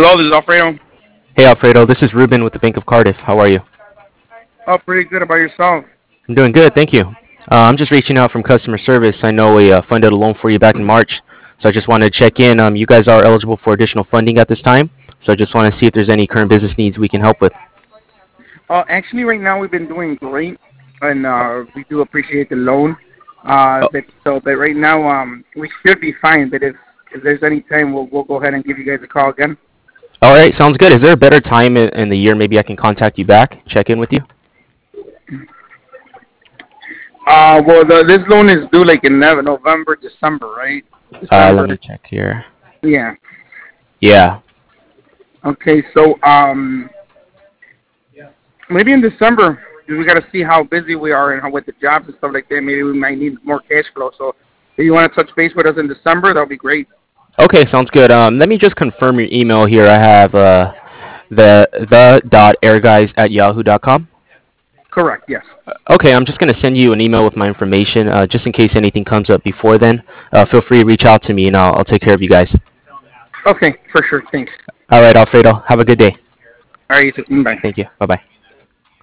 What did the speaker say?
Hello, this is Alfredo. Hey Alfredo, this is Ruben with the Bank of Cardiff. How are you? Oh, pretty good about yourself. I'm doing good, thank you. I'm just reaching out from customer service. I know we funded a loan for you back in March, so I just wanted to check in. You guys are eligible for additional funding at this time, so I just want to see if there's any current business needs we can help with. Actually, right now we've been doing great, and we do appreciate the loan. Oh, But right now, we should be fine. But if there's any time, we'll go ahead and give you guys a call again. all right, sounds good. Is there a better time in the year maybe I can contact you back, check in with you? Well, this loan is due like in November, December, right? Let December. me check here. Yeah. Yeah. Okay. So maybe in December, 'cause we got to see how busy we are and how with the jobs and stuff like that. Maybe we might need more cash flow. So if you want to touch base with us in December, that'll be great. Okay, sounds good. Let me just confirm your email here. I have the dot airguys at yahoo.com. Correct. Yes. Okay, I'm just going to send you an email with my information, just in case anything comes up before then. Feel free to reach out to me, and I'll take care of you guys. Okay. For sure. Thanks. All right, Alfredo. Have a good day. All right. You too. Bye. Thank you. Bye bye.